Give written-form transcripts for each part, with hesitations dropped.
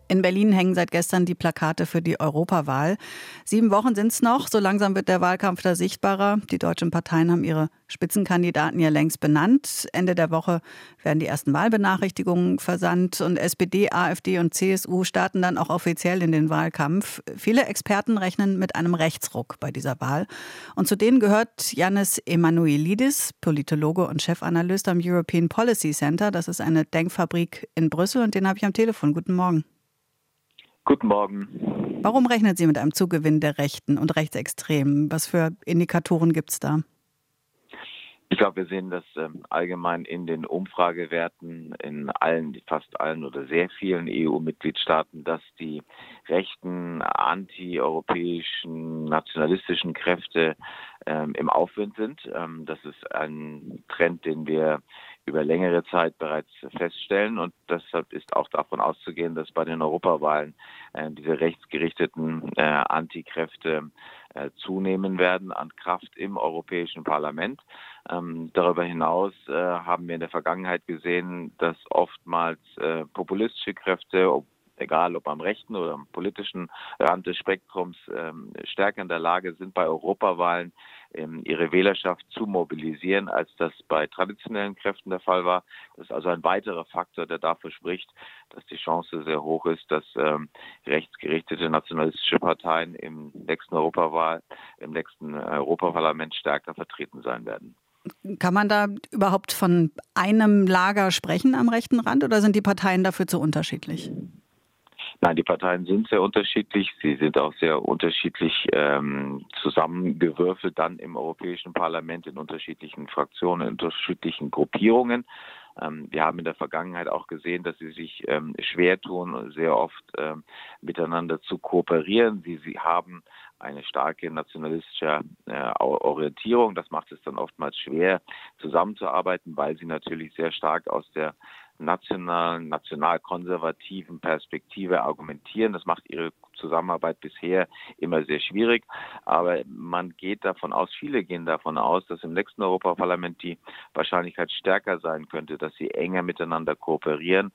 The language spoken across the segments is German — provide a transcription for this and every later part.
In Berlin hängen seit gestern die Plakate für die Europawahl. 7 Wochen sind es noch. So langsam wird der Wahlkampf da sichtbarer. Die deutschen Parteien haben ihre Spitzenkandidaten ja längst benannt. Ende der Woche werden die ersten Wahlbenachrichtigungen versandt. Und SPD, AfD und CSU starten dann auch offiziell in den Wahlkampf. Viele Experten rechnen mit einem Rechtsruck bei dieser Wahl. Und zu denen gehört Yannis Emanuelidis, Politologe und Chefanalyst am European Policy Center. Das ist eine Denkfabrik in Brüssel. Und den habe ich am Telefon. Guten Morgen. Guten Morgen. Warum rechnen Sie mit einem Zugewinn der Rechten und Rechtsextremen? Was für Indikatoren gibt es da? Ich glaube, wir sehen das allgemein in den Umfragewerten in fast allen oder sehr vielen EU-Mitgliedstaaten, dass die rechten, anti-europäischen, nationalistischen Kräfte im Aufwind sind. Das ist ein Trend, den wir über längere Zeit bereits feststellen, und deshalb ist auch davon auszugehen, dass bei den Europawahlen diese rechtsgerichteten Antikräfte zunehmen werden an Kraft im Europäischen Parlament. Darüber hinaus haben wir in der Vergangenheit gesehen, dass oftmals populistische Kräfte, egal ob am rechten oder am politischen Rand des Spektrums, stärker in der Lage sind, bei Europawahlen ihre Wählerschaft zu mobilisieren, als das bei traditionellen Kräften der Fall war. Das ist also ein weiterer Faktor, der dafür spricht, dass die Chance sehr hoch ist, dass rechtsgerichtete nationalistische Parteien im nächsten Europaparlament stärker vertreten sein werden. Kann man da überhaupt von einem Lager sprechen am rechten Rand, oder sind die Parteien dafür zu unterschiedlich? Nein, die Parteien sind sehr unterschiedlich. Sie sind auch sehr unterschiedlich zusammengewürfelt dann im Europäischen Parlament in unterschiedlichen Fraktionen, in unterschiedlichen Gruppierungen. Wir haben in der Vergangenheit auch gesehen, dass sie sich schwer tun, sehr oft miteinander zu kooperieren. Sie haben eine starke nationalistische Orientierung. Das macht es dann oftmals schwer, zusammenzuarbeiten, weil sie natürlich sehr stark aus der national-konservativen Perspektive argumentieren. Das macht ihre Zusammenarbeit bisher immer sehr schwierig. Aber viele gehen davon aus, dass im nächsten Europaparlament die Wahrscheinlichkeit stärker sein könnte, dass sie enger miteinander kooperieren,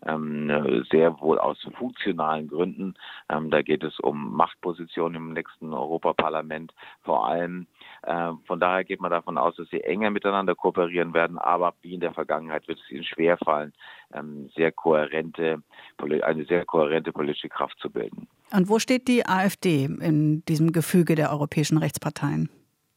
sehr wohl aus funktionalen Gründen. Da geht es um Machtpositionen im nächsten Europaparlament vor allem. Von daher geht man davon aus, dass sie enger miteinander kooperieren werden, aber wie in der Vergangenheit wird es ihnen schwerfallen, eine sehr kohärente politische Kraft zu bilden. Und wo steht die AfD in diesem Gefüge der europäischen Rechtsparteien?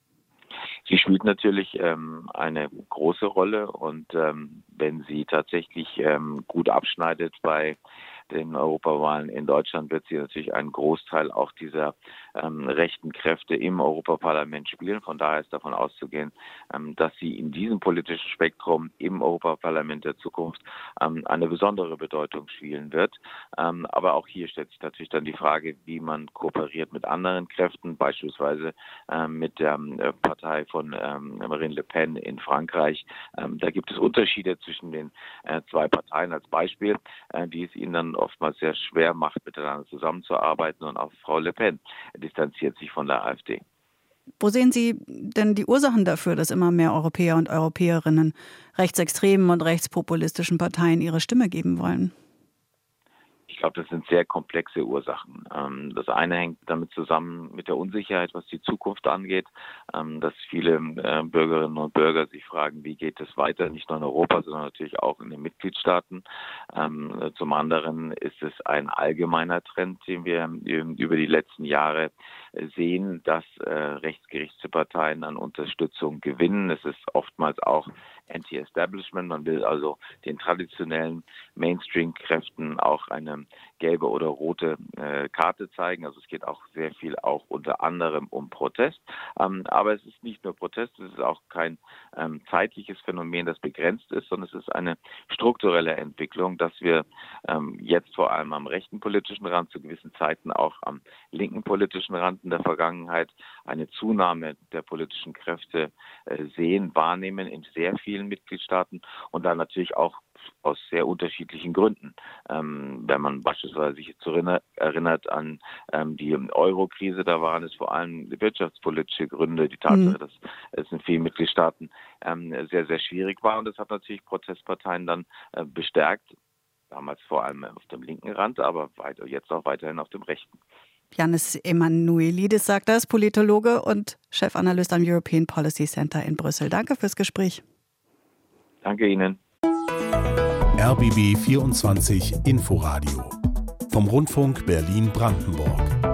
Sie spielt natürlich eine große Rolle, und wenn sie tatsächlich gut abschneidet bei den Europawahlen in Deutschland, wird sie natürlich einen Großteil auch dieser rechten Kräfte im Europaparlament spielen. Von daher ist davon auszugehen, dass sie in diesem politischen Spektrum im Europaparlament der Zukunft eine besondere Bedeutung spielen wird. Aber auch hier stellt sich natürlich dann die Frage, wie man kooperiert mit anderen Kräften, beispielsweise mit der Partei von Marine Le Pen in Frankreich. Da gibt es Unterschiede zwischen den zwei Parteien als Beispiel, die es ihnen dann oftmals sehr schwer macht, miteinander zusammenzuarbeiten, und auch Frau Le Pen distanziert sich von der AfD. Wo sehen Sie denn die Ursachen dafür, dass immer mehr Europäer und Europäerinnen rechtsextremen und rechtspopulistischen Parteien ihre Stimme geben wollen? Ich glaube, das sind sehr komplexe Ursachen. Das eine hängt damit zusammen mit der Unsicherheit, was die Zukunft angeht, dass viele Bürgerinnen und Bürger sich fragen, wie geht es weiter, nicht nur in Europa, sondern natürlich auch in den Mitgliedstaaten. Zum anderen ist es ein allgemeiner Trend, den wir über die letzten Jahre sehen, dass rechtsgerichtete Parteien an Unterstützung gewinnen. Es ist oftmals auch Anti-Establishment. Man will also den traditionellen Mainstream-Kräften auch eine gelbe oder rote Karte zeigen. Also es geht auch sehr viel auch unter anderem um Protest. Aber es ist nicht nur Protest, es ist auch kein zeitliches Phänomen, das begrenzt ist, sondern es ist eine strukturelle Entwicklung, dass wir jetzt vor allem am rechten politischen Rand, zu gewissen Zeiten auch am linken politischen Rand in der Vergangenheit eine Zunahme der politischen Kräfte sehen, wahrnehmen in sehr vielen Mitgliedstaaten, und dann natürlich auch aus sehr unterschiedlichen Gründen. Wenn man beispielsweise sich jetzt erinnert an die Euro-Krise, da waren es vor allem wirtschaftspolitische Gründe, die Tatsache, dass es in vielen Mitgliedstaaten sehr, sehr schwierig war, und das hat natürlich Protestparteien dann bestärkt. Damals vor allem auf dem linken Rand, aber jetzt auch weiterhin auf dem rechten. Yannis Emanuelidis sagt das, Politologe und Chefanalyst am European Policy Center in Brüssel. Danke fürs Gespräch. Danke Ihnen. RBB 24 Inforadio vom Rundfunk Berlin-Brandenburg.